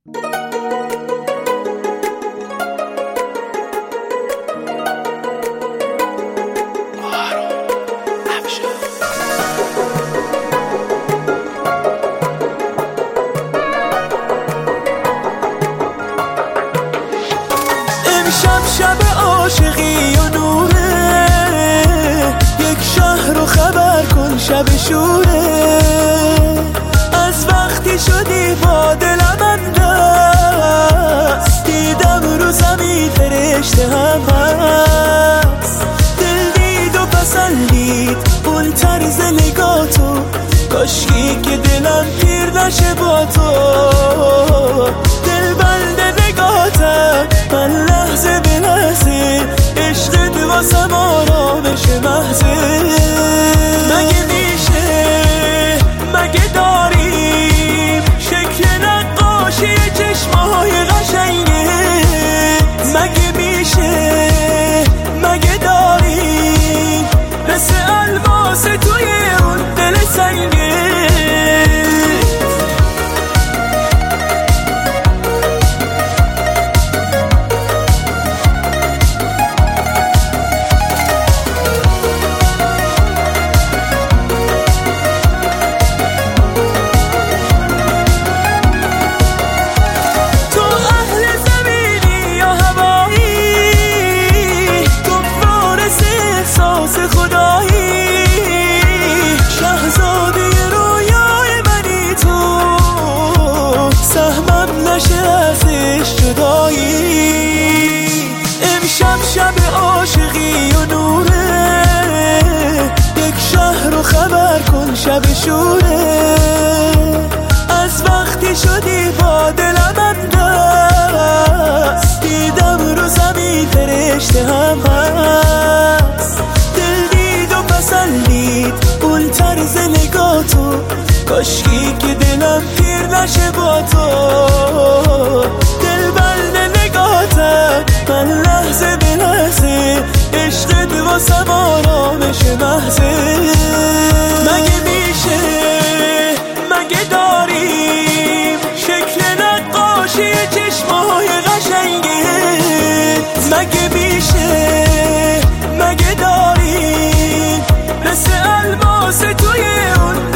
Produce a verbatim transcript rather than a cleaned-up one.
امشب شب عاشقی و نوره، یک شهر رو خبر کن شب شوره. از وقتی شدی با دلم اندست، دیدم رو زمین فرشته هم هست. دل دید و پسندید اون طرز نگاتو، کاشکی که دلم پیر نشه با تو. دل بنده نگاتم من لحظه به لحظه، عشقت واسم آرامش محضه. مگه میشه مگه داریم شکل نقاشی چشمای قشنگه؟ مگه میشه مگه داریم مثل الماس توی اون دل سنگه؟ امشب شب عاشقی و نوره، یک شهر رو خبر کن شب شوره. از وقتی شدی با دلم اندست، دیدم رو زمین فرشته هم هست. دل دید و پسندید اون طرز نگاتو، کاشکی که دلم پیر نشه با تو. دل بنده نگاتم من لحظه به لحظه، عشقت واسم آرامش محضه. مگه میشه مگه داریم شکل نقاشی چشمای قشنگه؟ مگه میشه مگه داریم مثل الماس توی اون